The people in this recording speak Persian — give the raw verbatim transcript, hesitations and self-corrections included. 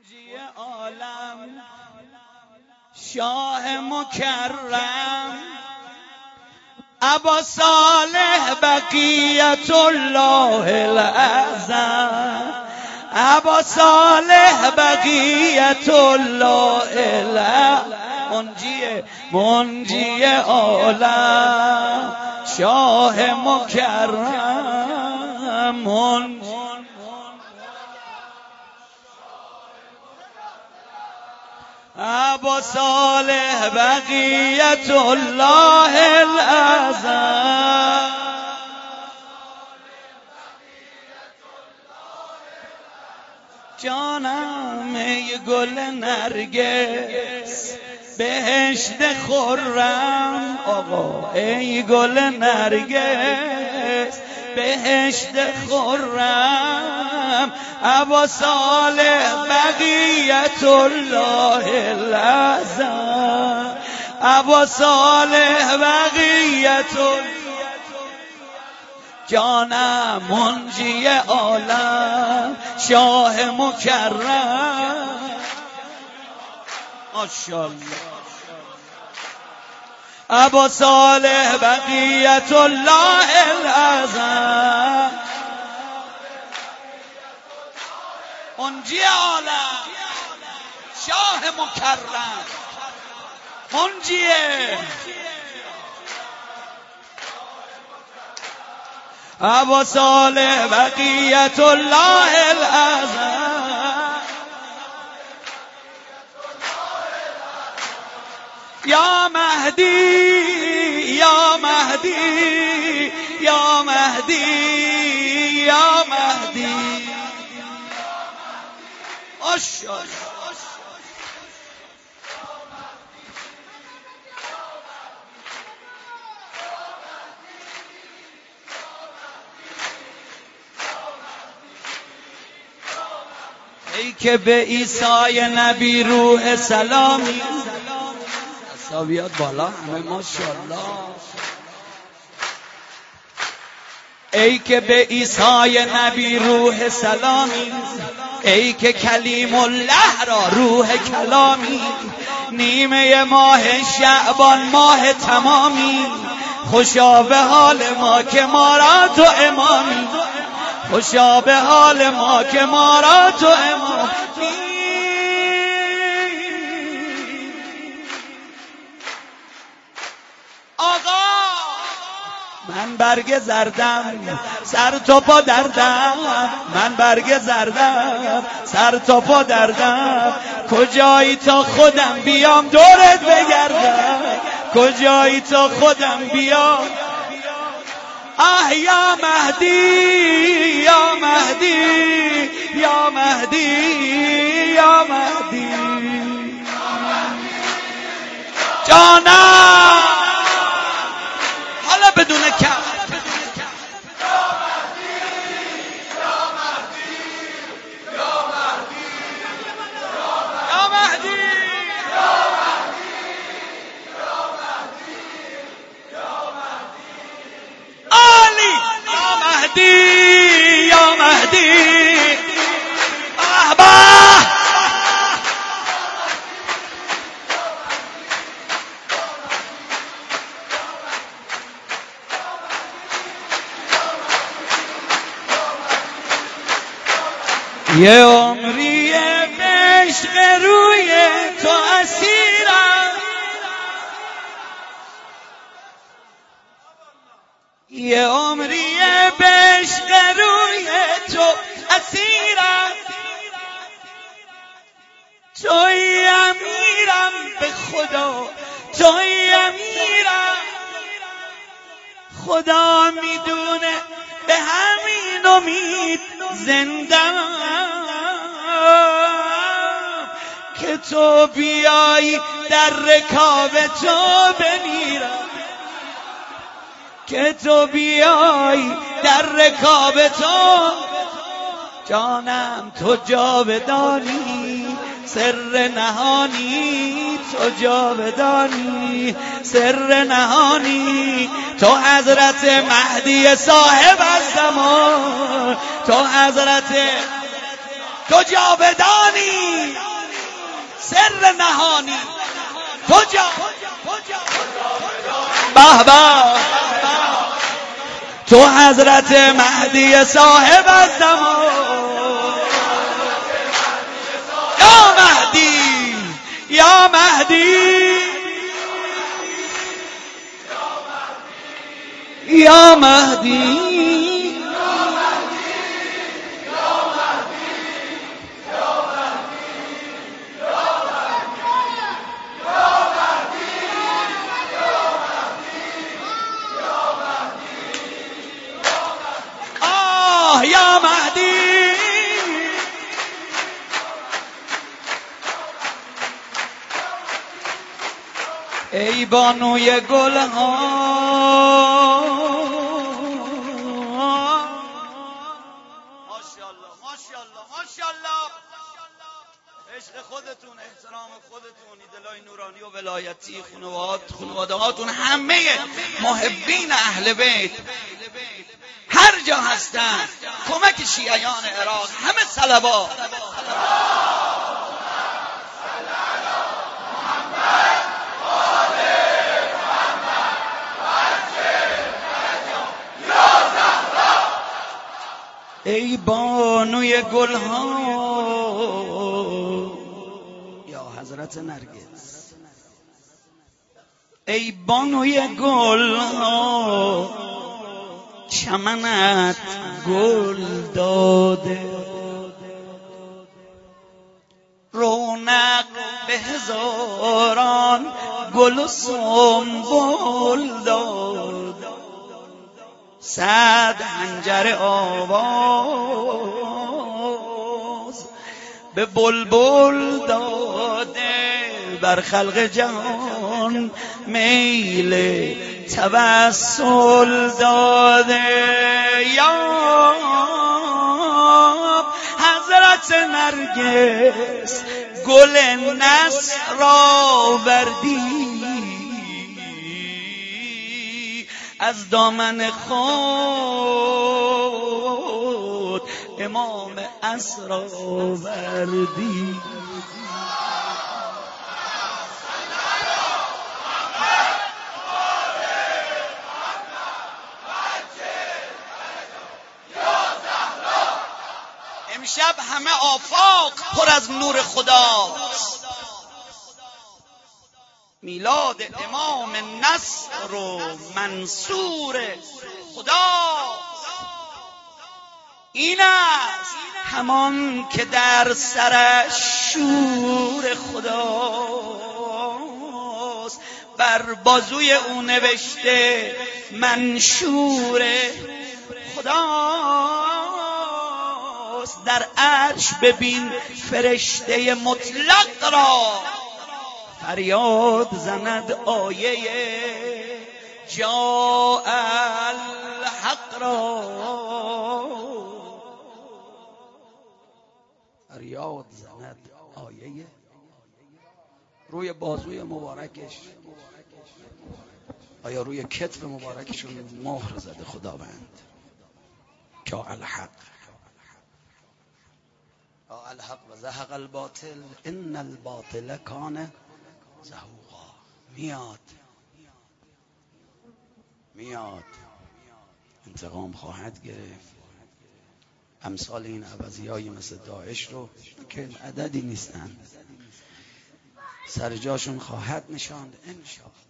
منجی عالم شاه مکرم ابا صالح بقیت الله الاعظم ابا صالح بقیت الله الاعظم منجی منجی عالم شاه مکرم من ابا صالح بقیت الله الاعظم جانم ای گل نرگس بهشت خرم آقا ای گل نرگس بهشت خرم ابا صالح بقیت الله الاعظم ابا صالح بقیت جانم منجی عالم شاه مکرم ماشاءالله ابا صالح بقیت الله الاعظم منجی عالم شاه مکرم منجی ابا صالح بقیت الله الاعظم یا مهدی یا مهدی یا مهدی یا مهدی ماشاءالله ای که به عیسی نبی روح سلامی حسابیات بالا همه ماشاءالله ای که به عیسی نبی روح سلامی ای که کلیم الله را روح کلامی نیمه ماه شعبان ماه تمامی خوشا به حال ما که ما را تو امامی خوشا به حال ما که ما را تو امامی آقا من برگ زردم سر تا پا دردم من برگ زردم سر تا پا دردم کجایی تا خودم بیام دورت بگردم کجایی تا خودم بیام آه یا مهدی یا مهدی یا مهدی یا مهدی جانم حالا بدون کم یا مهدی احبا یه عمری به عشق روی تو اسیرم یه عمری به عشق روی تو اسیرم توی امیرم به خدا توی امیرم خدا میدونه به همین امید زندم که تو بیایی در رکاب تو بمیرم که تو بیایی در رکاب تو جانم تو جاودانی سر نهانی تو جاودانی سر نهانی تو حضرت مهدی صاحب الزمان تو حضرت تو جاودانی سر نهانی کجا به به تو حضرت مهدی صاحب الزمان یا مهدی یا مهدی یا مهدی یا مهدی ای بانوی گل ها ماشاءالله ماشاءالله ماشاءالله عشق خودتون احترام خودتون ایدلای نورانی و ولایتی خانواده هاتون همه محبین اهل بیت هر جا هستن کمک شیعیان عراق همه صلوات ای بانوی گل ها یا حضرت نرگس ای بانوی گل ها چمنت گل داده رونق به هزاران گل و سنبل داد صد حنجر آواز به بلبل داده بر خلق جهان میل توسل داده یا حضرت نرگس گل نصر آوردی از دامن خود امام عصر آوردی امشب همه آفاق پر از نور خداست میلاد امام نصر و منصور خداست این است همان که در سرش شور خداست بر بازوی او نوشته منشور خداست در عرش ببین فرشته مطلق را فریاد زند آیه جاء الحق را فریاد زند آیه روی بازوی مبارکش آیا روی کتف مبارکشون مهر زده خداوند جاء الحق جاء الحق و زهق الباطل ان الباطل کان زهوقا میاد میاد انتقام خواهد گرفت امثال این عوضیایی مثل داعش رو که عددی نیستن سر جاشون خواهد نشاند انشاءالله